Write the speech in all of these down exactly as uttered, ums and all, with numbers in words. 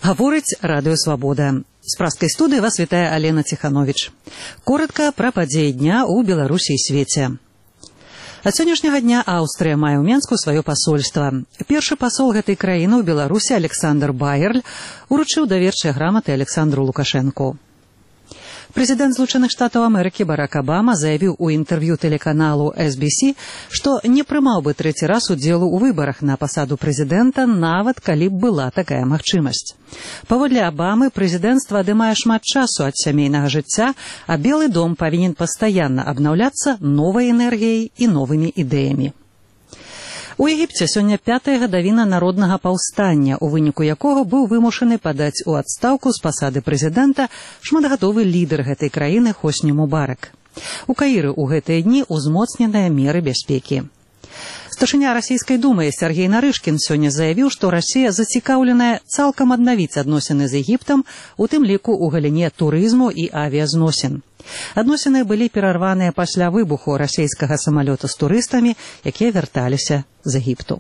Гаворыць Радыё Свабода. З пражскай студыі вас вітае Алена Ціхановіч. Коротка пра падзеі дня ў Беларусі і свеце. Ад сённяшняга дня Аўстрыя мае ў Менску сваё пасольства. Першы пасол гэтай краіны ў Беларусі Александр Байерль уручыў даверчыя граматы Александру Лукашэнку. Прэзідэнт Злучаных Штатаў Амерыкі Барак Абама заявіў у інтэрв'ю тэлеканалу эс би си, што не прымаў бы трэці раз удзелу ў выбарах на пасаду прэзідэнта, нават калі б была такая магчымасць. Паводле Абамы, прэзідэнцтва адымае шмат часу ад сямейнага жыцця, а Белы дом павінен пастаянна абнаўляцца новай энергіяй і новымі ідэямі. У Егіпце сёння пятая гадавіна народнага паўстання, у выніку якога быў вымушаны падаць у адстаўку з пасады прэзідэнта шматгадовы лідар гэтай краіны Хосні Мубарак. У Каіры ў гэтыя дні узмоцненыя меры бяспекі. Старшыня расійскай думы Сергей Нарышкін сёння заявіў, што Расія зацікаўленая цалкам аднавіць адносіны з Егіптам, у тым ліку ў галіне турызму і авіязносін. Адносіны былі перарваныя пасля выбуху расійскага самалёта з турыстамі, якія вярталіся з Егіпту.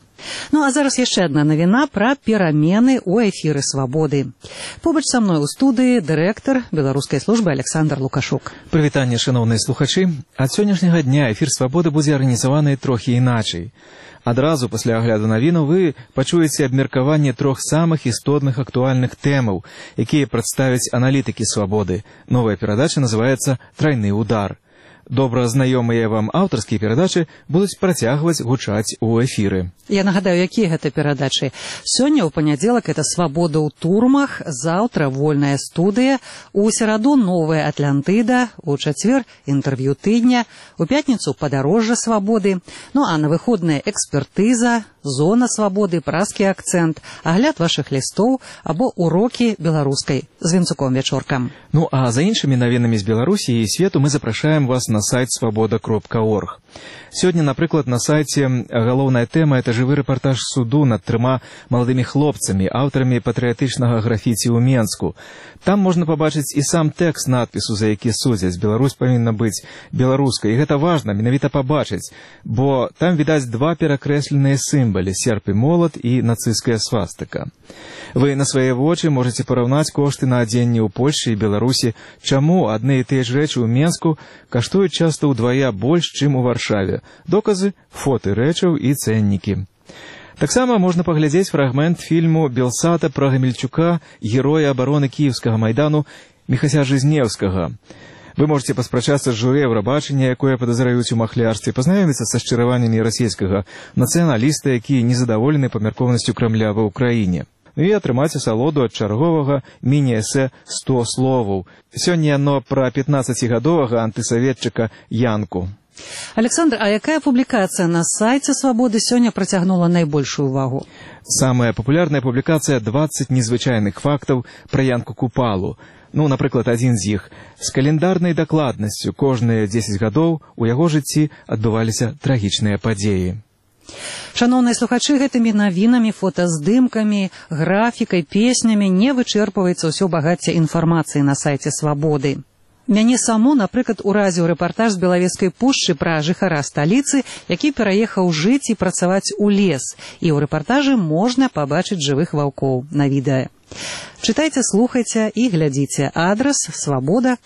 Ну а зараз яшчэ адна навіна пра перамены ў эфіры Свабоды. Побач са мной у студыі дырэктар беларускай службы Александр Лукашук. Прывітанне, шаноўныя слухачы. Ад сённяшняга дня эфір Свабоды будзе арганізаваны трохі іначай. Адразу пасля агляду навіну вы пачуеце абмеркаванне трох самых істотных актуальных тэмаў, якія прадставяць аналітыкі Свабоды. Новая перадача называецца «Трайны удар». Добра знаёмыя вам аўтарскія перадачы будуць працягваць гучаць у эфіры. Я нагадаю, якія гэта перадачы. Сёння ў панядзелак это «Свабода ў турмах», заўтра «Вольная студыя», у сераду «Новая Атлантыда», у чацвер «Інтэрв'ю тыдня», у пятніцу «Падарожжа свабоды», ну а на выходныя «Экспертыза», «Зона свабоды», «Пражскі акцэнт», агляд вашых лістоў або урокі беларускай з Вінцуком Вячоркам. Ну а за іншымі навінамі з Беларусі і свету мы запрашаем вас на сайт свабода кропка орг. Сёння, напрыклад, на сайце галоўная тэма – это жывы рэпартаж суду над трыма маладымі хлопцамі, аўтарамі патрыятычнага графіці ў Менску. Там можна пабачыць і сам тэкст надпісу, за які судзяць. Беларусь павінна быць беларускай. І гэта важна менавіта пабачыць, бо там відаць два перакрэсленыя сімвалы – серп і молат і нацысцкая свастыка. Вы на свае вочы можаце параўнаць кошты на адзенне ў Польшчы і Беларусі, чаму адны і тыя ж рэчы ў Менску каштуюць часта ўдвая больш, чым у Варшаве. Доказы, фоты рэчаў і цэннікі. Таксама можна паглядзець фрагмент фільму Белсата пра Гамельчука, героя абароны кіеўскага майдану Міхася Жизнеўскага. Вы можете паспрачацца з журы Еўрабачання, якое падазраюць у махлярстве, пазнаёміцца са шчыраваннямі расійскага нацыяналіста, які незадаволены памяркоўнасцю Крамля ва ўкраіне. Ну і атрымаць асалоду ад чарговага міні-эсэ «сто словаў». Сёння яно пра пятнаццацігадовага антысаветчыка Янку. Александр, а якая публікацыя на сайце Свабоды сёння працягнула найбольшую увагу? Самая папулярная публікацыя «дваццаць незвычайных фактаў пра Янку Купалу». Ну, напрыклад, адзін з іх. З календарнай дакладнасцю кожныя дзесяць гадоў у яго жыцці адбываліся трагічныя падзеі. Шаноўныя слухачы, гэтымі навінамі, фотаздымкамі, графікай, песнямі не вычэрпваецца ўсё багацце інфармацыі на сайце Свабоды. Мяне саму, напрыклад, уразіў рэпартаж з Белавежскай пушчы пра жыхара сталіцы, які пераехаў жыць і працаваць у лес. І ў рэпартажы можна пабачыць жывых ваўкоў на відэа. Чытайце, слухайце і глядзіце. Адрас свабода